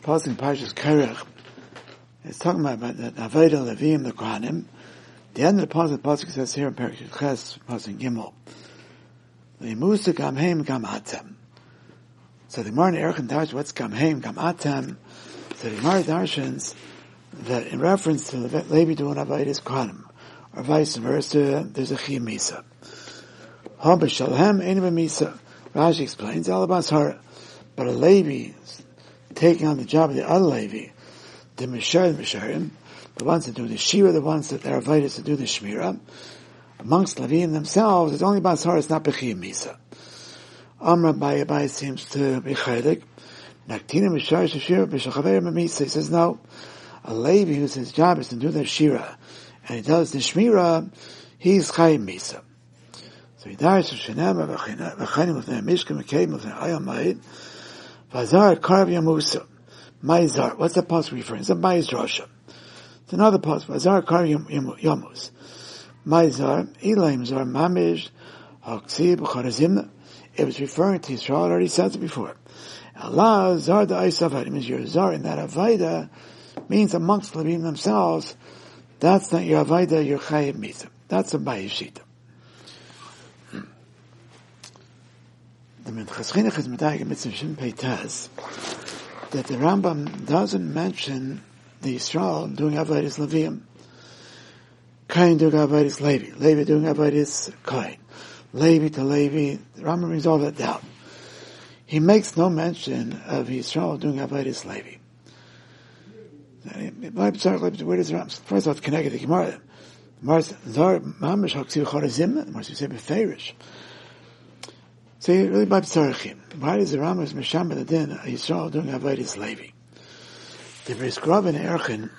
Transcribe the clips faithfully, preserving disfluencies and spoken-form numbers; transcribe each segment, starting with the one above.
pasuk in Parshas Kerech. It's talking about, about the Avodah Levim, the Kohanim. The end of the pasuk, the pasuk says here in Parashas Ches, pasuk Gimel, Lemusa Gamheim Gam Atem. So the Gemara in Erech and Darsh, what's Gamheim Gam Atem? So the Gemara darshans that in reference to Levi doing Avodas Kohanim, or vice versa, there's a Chiyuv Misa. Ha b'shalhem ein b'misa. Rashi explains, Alabas Hara, but a Levi taking on the job of the other Levi, the Misharim Misharim, the ones that do the Shira, the ones that are invited to do the Shmira, amongst Leviim themselves, it's only Bas Hara, it's not B'chiyuv Misa. Amr Abai Abai seems to be Chaylik. Naktina Misharim Shira B'shachaver B'misa. He says, no, a Levi whose his job is to do the Shira, and he does the Shmira, he's Chayim Misa. So he dies of Shenema, V'chayim of the Mishkan, V'kayim of the Ayam Ma'id, Vazar Karv Yamusa, Maizar. What's that pasuk referring? It's a Maiz Rosha. It's another pasuk. Vazar Karv Yamus, Maizar Elaim Zar Mamish Haksib Charazimna. It was referring to Israel. I already said it before. Allah Zar the Aisavad. It means your Zar in that Avaida means amongst Levim themselves. That's not your Avaida, your Chayim Misa. That's a Bayishita. The Minchas Chinuch is Medayik Mitzvah Shin Peitas that the Rambam doesn't mention the Yisrael doing Avodas Levim, Kain doing Avodas Levi, Levi doing Avodas Kain, Levi to Levi. The Rambam brings all that down. He makes no mention of Yisrael doing Avodas Levi. Where does the Rambam? First of all, it's connected to the Gemara. The Gemara says, Zar Mamish Haksiv Chorazim, the Gemara says, Beferish. So really by Tzarechim. Why does the Rambam Mesham the Din Yisrael doing Avodas Levi? The Bris Grav in Erchin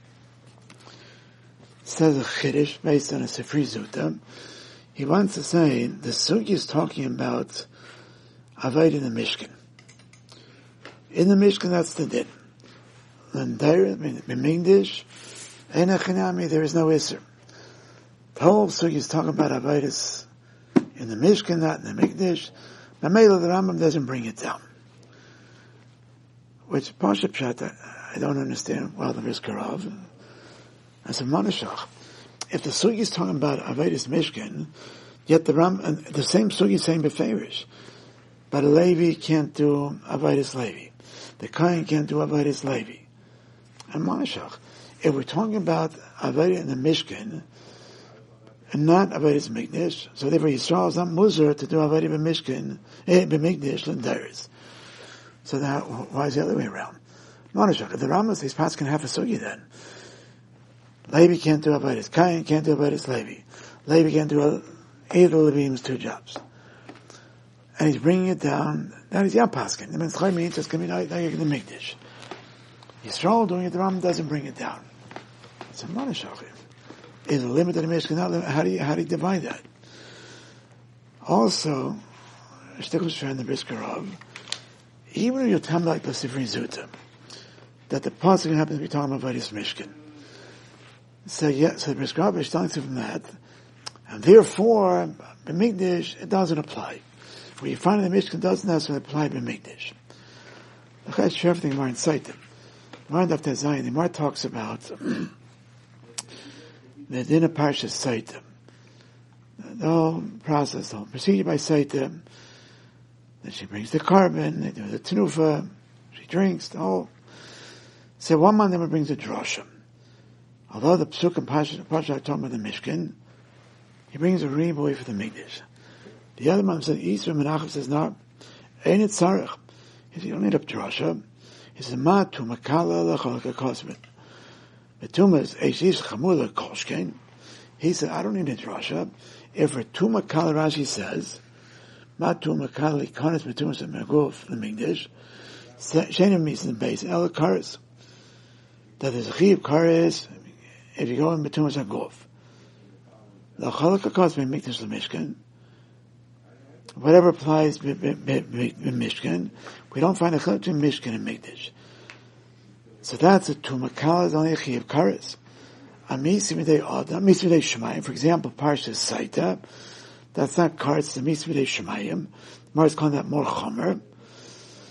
says a Chiddush based on a Sifri Zuta. He wants to say the Sugi is talking about Avodah in the Mishkan. In the Mishkan, that's the Din. And there, in Mingdish, in Echinami, there is no Isser. The whole Sugi is talking about Avodas in the Mishkan, not in the Mikdash. But Mela, the Rambam doesn't bring it down. Which, Pasha Pshat, I don't understand well the Rizkarov. As a Manashach. If the Sugi is talking about Avodas Mishkan, yet the Ram, and the same Sugi is saying Beferish. But a Levi can't do Avodas Levi. The Kain can't do Avodas Levi. And Manashach. If we're talking about Avodah in the Mishkan, and not Avodas Mikdash, so therefore Yisrael is not Muzar to do Avodah b'Mishkan, eh, b'Mikdash, l'Dairis. So now, why is the other way around? Manashach, if the Rambam says Pats can have a Sugi then, Levi can't do Avodas, Kain can't do Avodas Levi, Levi can't do either of Levim's two jobs. And he's bringing it down, that is Yam Paskin. It means Chai means it's going to be like the Mikdash. Yisrael doing it, the Rambam doesn't bring it down. It's a Manashach. Is a limit to the Mishkan, not limit, how do you, how do you divide that? Also, Shtickle's friend, the Briskarov, even if you tell me like the Sifri Zuta, that the pasuk happens to be talking about Avodas Mishkan. So yeah, so the Briskarov is telling you from that, and therefore, B'Mikdash, it doesn't apply. Where you find in the Mishkan doesn't necessarily apply B'Mikdash. The Chayes Shur everything more in sight. More in Daftar Zayin, the Mar talks about the dinner Parshas Saita. The whole process, the whole procedure by Saita, that she brings the carbon, they do the tenufa, she drinks, the whole. So one man never brings a drosha. Although the Psuk and Pasha are talking about the Mishkan, he brings a riboy for the Mikdash. The other man says, Yisra Menachem says, no, ain't it tzarech? He says, you don't need a drosha. He says, ma tu makala lecholaka kosmet. The Tuma is Eishish Chamula Kolshkein. He said, I don't need a drasha. If a Tuma Kala Rashi says, Ma Tuma Kala Ikonis Betumas and Meguf, the Migdash, Shenim means in the base, El Karis. That there's a Chiyuv Karis, if you go in Betumas and Meguf. The Chalaka Kos be Mikdash the Mishkan. Whatever applies in Mishkan, we don't find a Chalak between Mishkan and Mikdash. So that's a Tumakala is only a Chiyuv Karis. A Misimidei Adam, Misimidei Shemayim, for example, Parshas Saita, that's not Karis, it's a Misimidei Shemayim. Mars calling that more Chomer.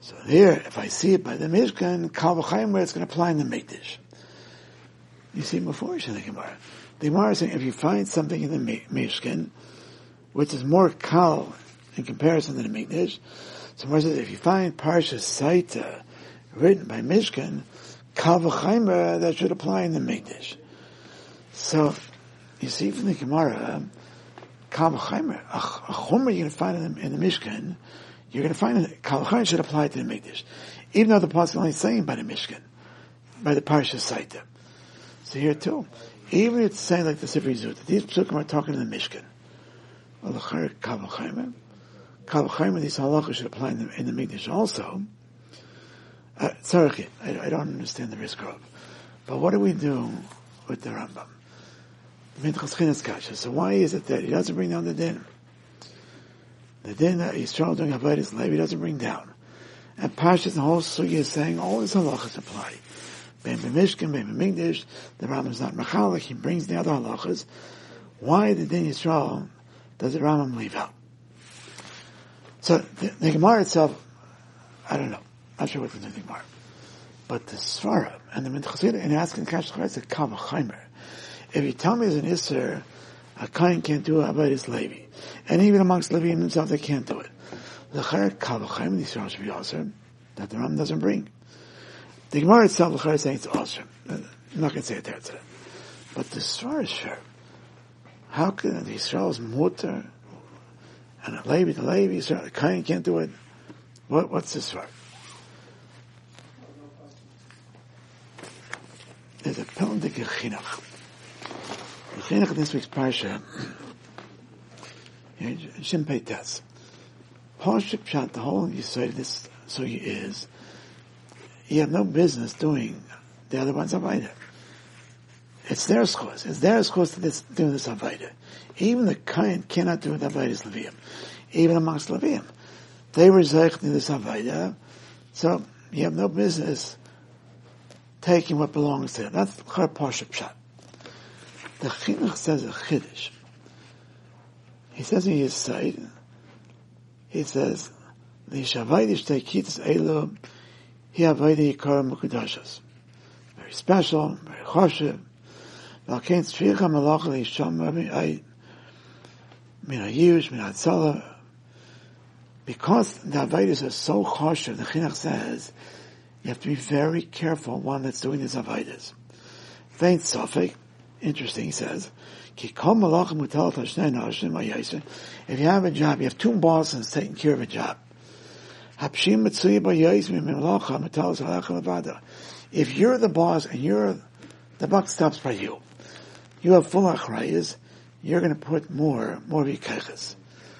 So here, if I see it by the Mishkan, Kal V'Chaimer, it's going to apply in the Mikdash. You see before in the Gemara. The Gemara is saying if you find something in the Mishkan, which is more Kal in comparison to the Mikdash, so Gemara says if you find Parsha Saita written by Mishkan, Kal V'Chaimer, that should apply in the Mikdash. So, you see from the Gemara, Kal V'Chaimer, a Chumrah you're going to find in the, in the Mishkan, you're going to find that Kal V'Chaimer should apply to the Mikdash. Even though the Pasuk is only saying by the Mishkan, by the Parsha Saita. So here too, even if it's saying like the Sifri Zut, these Psukim are talking in the Mishkan. Well, the Kal V'Chaimer, Kal V'Chaimer, these halachas should apply in the, in the Mikdash also. Uh, sorry, I, I don't understand the risk group. But what do we do with the Rambam? So why is it that he doesn't bring down the din? The din that he's trying doing Avodas Levi, he doesn't bring down. And Pashas, the whole sugi is saying all these halachas apply. Ben b'mishkan, ben b'mikdash, the Rambam is not machalik, he brings the other halachas. Why the din Yisrael does the Rambam leave out? So the, the Gemara itself, I don't know. I'm not sure what the Gemara. But the Svara and the Minchasida and asking Kash Chayes a Kal V'Chaimer. If you tell me as an Isser, a Kain can't do Avodas Levi, and even amongst Leviim themselves they can't do it. The Chayet Kal V'Chaimer, the Yisrael should be awesome, that the Ram doesn't bring. The Gemara itself, the Chayet is saying it's awesome. I'm not going to say it there today. But the Svara is sure. How can the Yisrael's mutter and a Levi, the Levi, Yisrael, the Kain can't do it? What, what's the Svara? There's a Peldik Chinuch. The Chinuch in this week's Parsha, Shin Pei Tes. Parsha Pshat, the whole Yisrael of this sugi is, you have no business doing the other one's Avaida. It's their schos. It's their schos to this, do this Avaida. Even the Kain cannot do the Avaidas Leviim. Even amongst Leviim. They were Zeich in this Avaida, so you have no business taking what belongs to them. That's Char Parsha Pshat. The Chinuch says a Chiddush. He says in his side, he says, the Shavaydish Teikitis Elu, Hi Avaydi Yikar Mukudashas. Very special, very choshev. V'alkein tzricha malach leisham ay min hayush, min hatzala. Because the Avaydis are so choshev, the Chinuch says, you have to be very careful, one that's doing this Avaydis. Vein Sofik, interesting, he says, if you have a job, you have two bosses taking care of a job. If you're the boss and you're, the buck stops by you, you have full achrayas, you're going to put more, more v'keiches.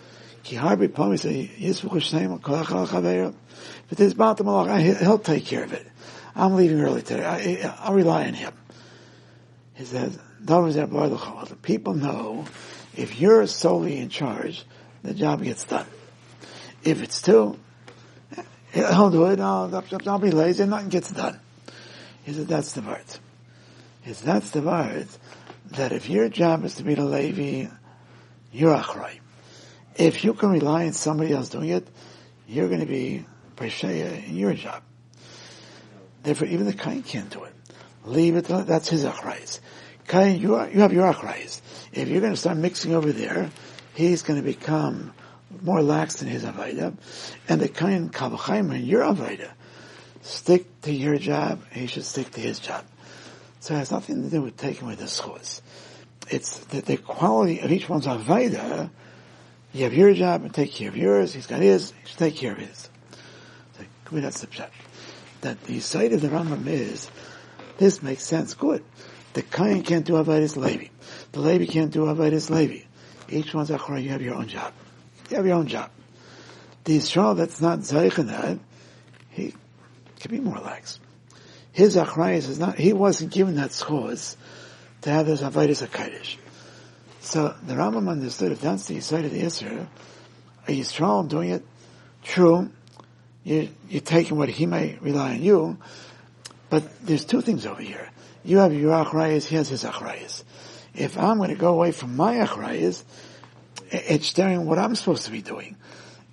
But this Baal Malach, he'll take care of it. I'm leaving early today. I, I'll rely on him. He says, people know if you're solely in charge, the job gets done. If it's two, he'll do it. I'll, I'll be lazy and nothing gets done. He said, that's the word. He said, that's the word that if your job is to be the Levi, you're achrei. If you can rely on somebody else doing it, you're going to be Pesheya in your job. Therefore, even the Kain can't do it. Leave it, that's his achrayis. Kain, you, are, you have your achrayis. If you're going to start mixing over there, he's going to become more lax than his Avaida. And the Kain Kal V'Chaimer in your Avaida, stick to your job, he should stick to his job. So it has nothing to do with taking away the schus. It's the, the quality of each one's Avaida. You have your job and take care of yours, he's got his, he should take care of his. That's the pshat. That the side of the Rambam is, this makes sense, good. The Kain can't do Avodas Levi. The Levi can't do Avodas Levi. Each one's achrei, you have your own job. You have your own job. The Yisrael that's not Zaych in that, he can be more lax. His achrei is not, he wasn't given that schos to have this Avodas HaKadosh. So the Rambam understood if that's the side of the Yisrael, a Yisrael doing it, true, You're, you're taking what he may rely on you, but there's two things over here. You have your achrayas, he has his achrayas. If I'm going to go away from my achrayas, it's staring what I'm supposed to be doing.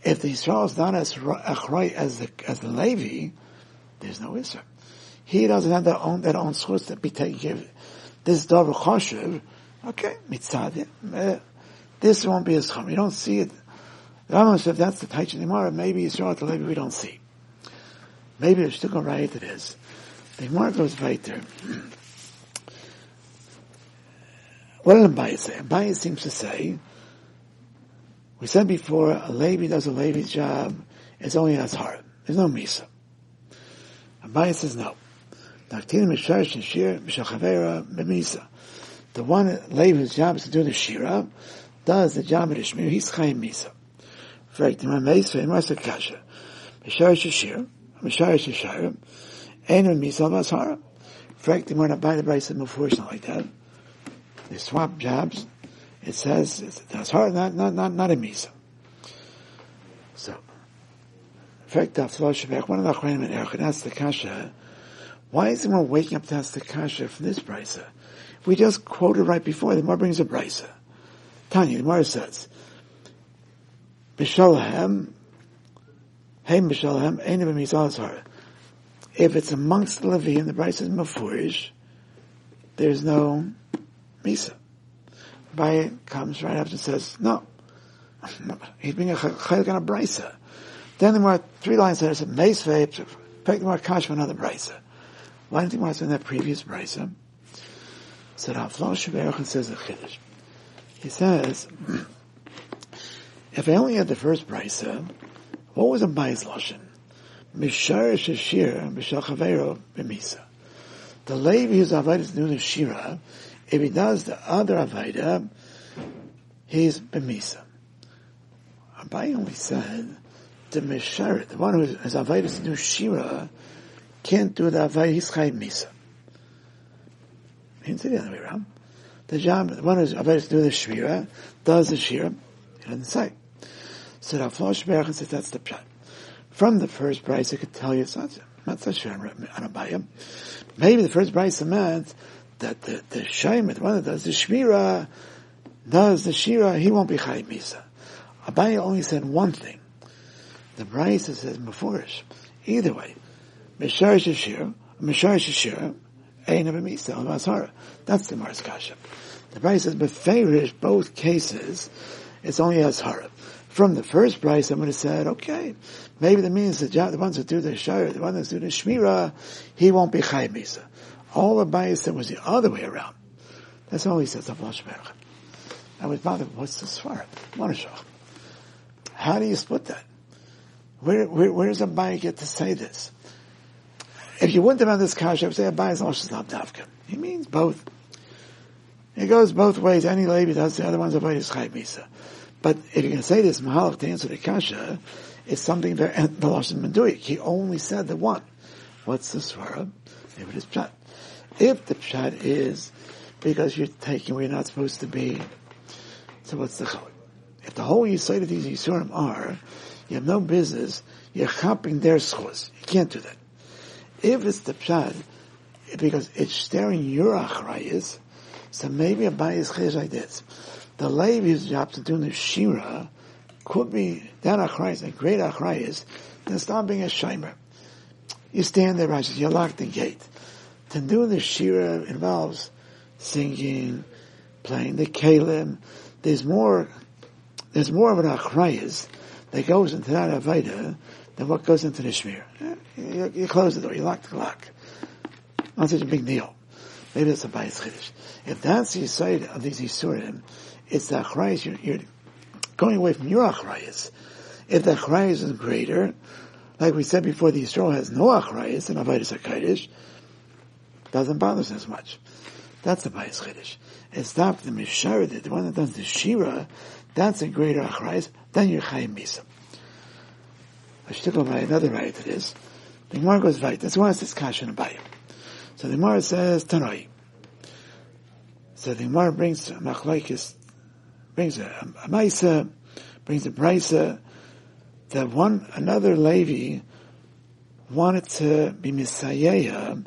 If the Yisrael is not as achrei as the as the Levi, there's no Isser. He doesn't have that own that own source to be taken care of. This davar choshev, okay, mitzad. Uh, this won't be as chum. You don't see it. The Rambam said if that's the Taich Gemara, maybe Yisrael to Levi we don't see. Maybe there's still right it is. The Gemara goes right there. What did Abaye say? Abaye seems to say, we said before, a Levi does a Levi's job, it's only Azhar. There's no Misa. Abaye says no. The one Levi's job is to do the Shira, does the job of the Shmir, he's Chayim Misa. Fact, the Mameis for Imrasa Kasha, Misharish Shira, Misharish Shira, and Misa of Azhar. Fact, the one that buy the price of Mufurish, not like that. They swap jobs. It says it's Azhar, not not not not a Misa. So, in fact, the Floshabek, one of the Achronim in Erech, that's the Kasha. Why isn't one waking up to ask the Kasha from this brisa? We just quoted right before. The Gemara brings a brisa. Tanya, the Gemara says, B'Shalahem, Heim B'Shalahem, Ein B'Misa Azhar. If it's amongst the Levi and the brisa is Mefurish, there's no Misa. Abaye comes right after and says, no. He's being a chaylik on a brisa. Then the more three lines later said, Meisvei, pick the more kash for another brisa. Why didn't he want to in that previous brisa? Said Haflosh Shaberach and says a chiddush. He says, if I only had the first brisa, what was Abaye's lashon? Mishar sheshir b'shal chavero b'misa. The Levi whose avodah is doing the shira. If he does the other avodah, he's b'misa. Abaye only said the Misharet, the one who is avodah is doing shira, can't do the avodah, he's chayim misa. He didn't say the other way around. The job, the one who's avodah is doing the shira, does the shira, he doesn't say. So the Flosh Berach says that's the pshat. From the first price, I could tell you it's not, not such on Abaye. Maybe the first price meant that the, the Shaimet, the one that does the Shmira, does the Shira, he won't be Chayim Misa. Abaye only said one thing. The Brisa says Mefurish. Either way, Mishar Shashir, Mishar Shashir, Ein Misa, Al-Masara. That's the Mars Kasha. The Brisa says, Beferish, both cases, it's only Azhara. From the first price, I would have said, okay, maybe that means the, the ones that do the Shire, the ones that do the Shmira, he won't be Chayim Misa. All Abaye said was the other way around. That's all he says of Lashberach. I was bothered, what's the Svar? Monashach. How do you split that? Where, where, where does Abaye get to say this? If you wouldn't have had this kasha, I would say Abaye's Lash's not Davka. He means both. It goes both ways. Any Levi does, the other one's Abaye is Chayim Misa. But if you're going to say this Mahalach to answer the kasha, it's something very, and the Lashon Menduik. He only said the one. What's the Svara? If it is Pshat. If the Pshat is because you're taking where you're not supposed to be, so what's the Chalik? If the whole Yisrael of these Yisurim are, you have no business, you're chopping their schos. You can't do that. If it's the Pshat, because it's staring your achrayas, so maybe Abaye is chayes like this. The Levi's job to do the Shira could be that achrayas, a great achrayas, then stop being a shimer. You stand there, righteous, you lock the gate. To do the Shira involves singing, playing the Kalim. There's more, there's more of an achrayas that goes into that avodah than what goes into the Shmir. You, you close the door, you lock the lock. Not such a big deal. Maybe that's a Abaye's chiddush. If that's the side of these Yisurim, it's the achrayas, you're, you're going away from your achrayas. If the achrayas is greater, like we said before, the Yisrael has no achrayas and avodas HaKodesh, doesn't bother us as much. That's the Abaye's chiddush. It's not the Misharid, the one that does the Shira, that's a greater achrayas, then you're Chayim Misa. I should go by another right to this. The Gemara goes right. That's why it's this Kasha and Abaye. So the Gemara says Tanoi. So the Gemara brings Machlaikis, brings a, a Maisa, brings a Brisa, that one, another Levi wanted to be Misayeya,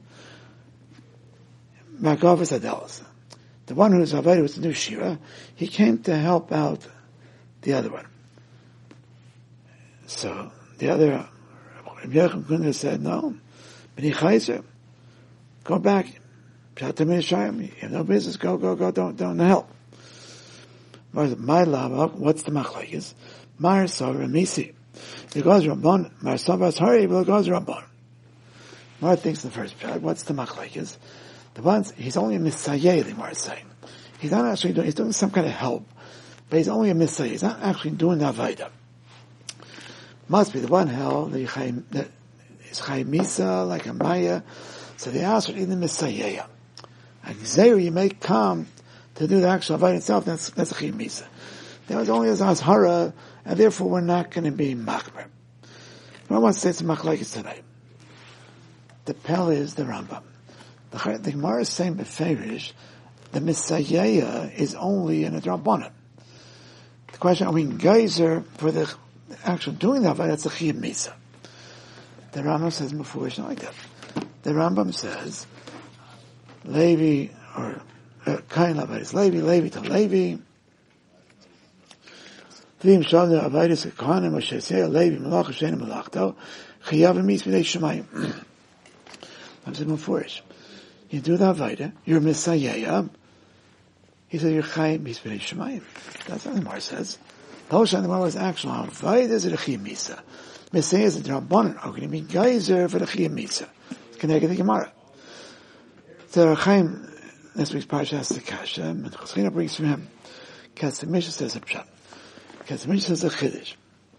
Magavas Adelas. The one who's Avodah was to do Shira, he came to help out the other one. So the other, Rabbi Yochanan Kundra said, no, B'nai Chayzer, go back. You have no business, go, go, go, don't, don't help. My lava, what's the machlekes? Mar Savar Misi. It goes Rabban, Mar Savar's hurry, but it goes Rabban. Mar thinks in the first part, what's the machlekes? The ones, he's only a Messiah, the Mar is saying. He's not actually doing, he's doing some kind of help, but he's only a Messiah. He's not actually doing the Avaida. Must be the one hell, the Chaim, that is Chaim Misa, like a Maya, so the answer is the Messiah. And Zayr, you may come to do the actual Avaida itself, that's, that's a Chaim Misa. That was only as Azhara, and therefore we're not going to be Machmer. I want to say some Machlekes tonight. The Pel is the Rambam. The, the Gemara is saying Beferish, the Messiah is only in a Drabanan. The question, are we geyser for the actual doing the Avaida? That's a Chiyuv Misa. The Rambam says Mefurish not like that. The Rambam says, Levi, or Kain Avaida is Levi, Levi to Levi. V'im Shavna Avaida is Kahanim, Moshe Seir, Levi, Malach, Hashem, Malachto, Chayav Emis V'nei Shemayim. I'm saying Mefurish. You do the Avaida, you're Messiah. He said, you're Chaim, he's B'nei Shemayim. That's what the Gemara says. The whole Shana Gemara was actual Avaida is a Chiyuv Misa. Messiah is a Drabanan. How can you be geyser for the Chiyuv Misa? It's connected to the Gemara. So Chaim, this week's Parsha has the Kasha, and Chazkina brings from him. Katzamisha says a Pshat. Katzamisha says a Chiddush.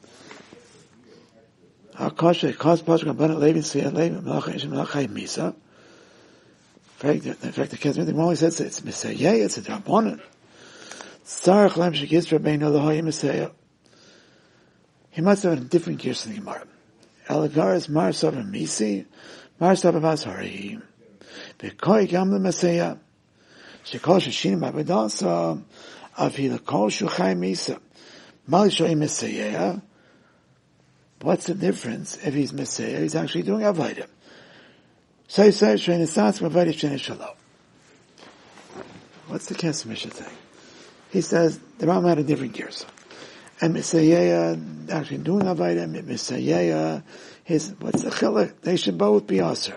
Our Kasha, Kaz Parsha, Rabbanan, Levi, Siyah, Levi, Melach, Yishem, Melach, Chaim Misa. In fact, the Katzimah, the Gemara says it's Messiah, it's a Drabanan. Tzarech Lam Shekis Rabbeinu Elohim Messiah. He must have a different gears than the Gemara. Elagar is Mar Savar Misi, Mar Savar Vazhari. V'koi Gam the Messiah. Shekol Shashinim Abedasa. Avi L'kol Shuchai Misa. Mal Shoy Messiah. What's the difference if he's Messiah? He's actually doing Avaida. So he says, Shrein Esatz Mavaida Shrein Shalom. What's the Kesmisha thing? He says, the Rambam had a different gears. And Messiah, actually doing Avaida, Messiah, his, what's the chilek? They should both be Aser.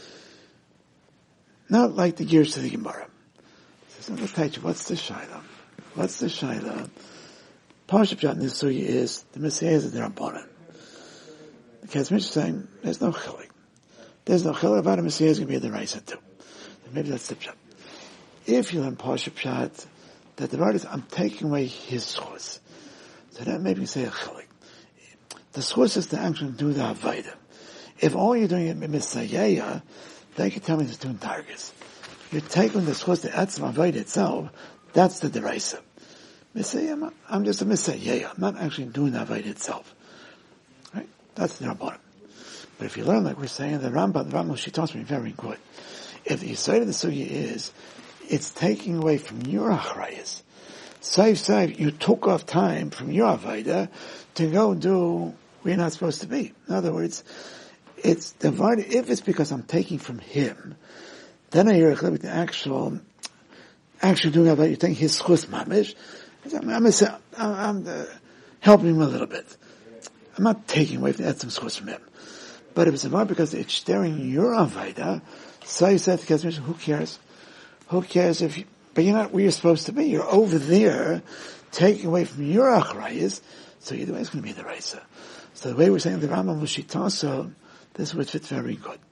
Not like the gears to the Gemara. He says, what's the Shaila? What's the Shaila? Parsha Pshat Nisuya is, the Messiah is the Rabbanan. The Kesmish is saying, there's no chilek. There's no chilek about a Messiah is going to be the Raisa too. Maybe that's the Pshat. If you learn Parsha Pshat, that the word is, I'm taking away his schus. So that maybe you say a chilek. The schus is to actually do the Avaida. If all you're doing is Messiah, then you can tell me there's two targets. You're taking the schus, the Etzem Avaida itself, that's the Deraisa. Messiah, I'm just a Messiah. I'm not actually doing the Avaida itself. Right? That's the Rabbanan. But if you learn, like we're saying, the Rambam, the Rambam, she taught me very good. If the Yisrael of the Sugya is, it's taking away from your achrayas. Save, save, you took off time from your Avaida to go do where you're not supposed to be. In other words, it's divided. If it's because I'm taking from him, then I hear a the actual, actually doing Avaida, you're taking his chus mamish. I'm, I'm, I'm, I'm uh, helping him a little bit. I'm not taking away from Etzem chus from him. But if it's about because it's staring your Avaida, so you said to who cares? Who cares if you, but you're not where you're supposed to be. You're over there, taking away from your achrayas, so either way it's going to be the Raisa. So the way we're saying the Rambam Lushita, so this would fit very good.